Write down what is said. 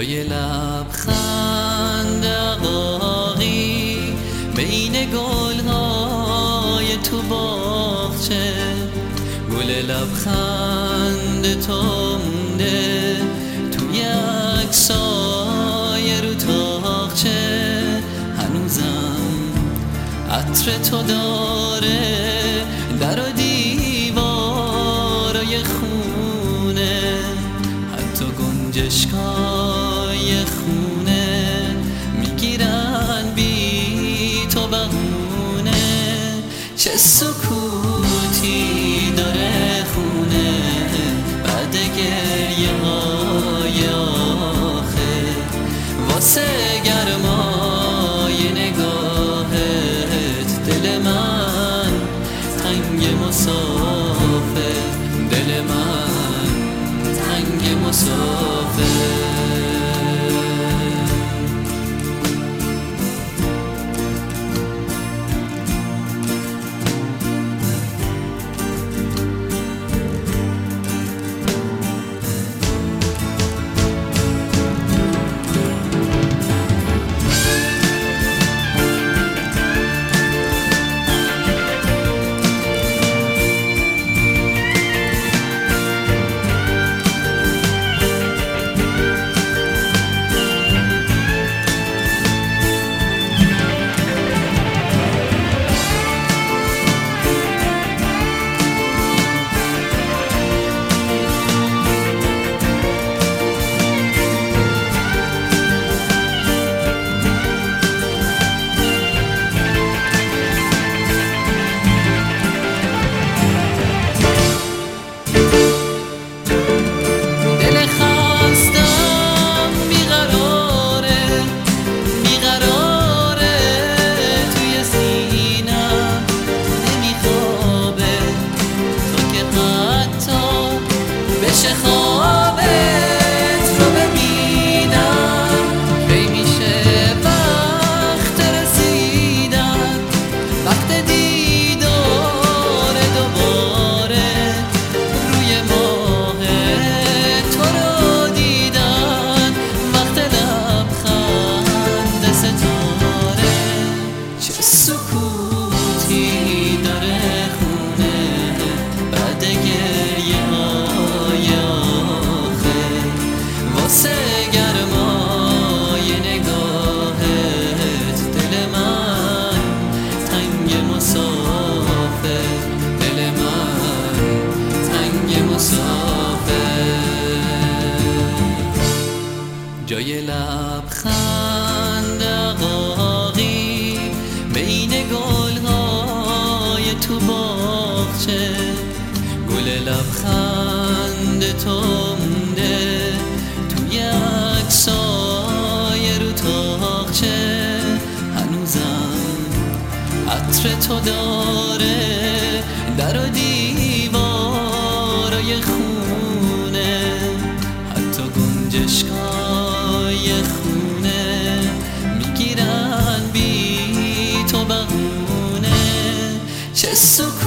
جای لبخند عقاقی بین گلهای تو باغچه، گل لبخند تو مونده توی عکسای رو تاقچه. هنوزم عطر تو داره در و دیوارای خونه، حتی گنجشکای خونه میگیرن بی تو بهونه. چه سکوتی داره خونه بعد گریه های آخر، واسه گرمای نگاهت دل من تنگ مسافر، دل من تنگ مسافر. سکوتی داره خونه بعد گریه های آخر، واسه گرمای نگاهت دل من تنگ مسافر، دل من تنگ مسافر. جای لبخند عقاقی بین گلهای تو باغچه، گل لبخند تو مونده توی عکسای رو تاقچه. هنوزم عطر تو داره در و دیوارای خونه، حتی گنجشکای خونه میگیرن بی تو بهونه. چه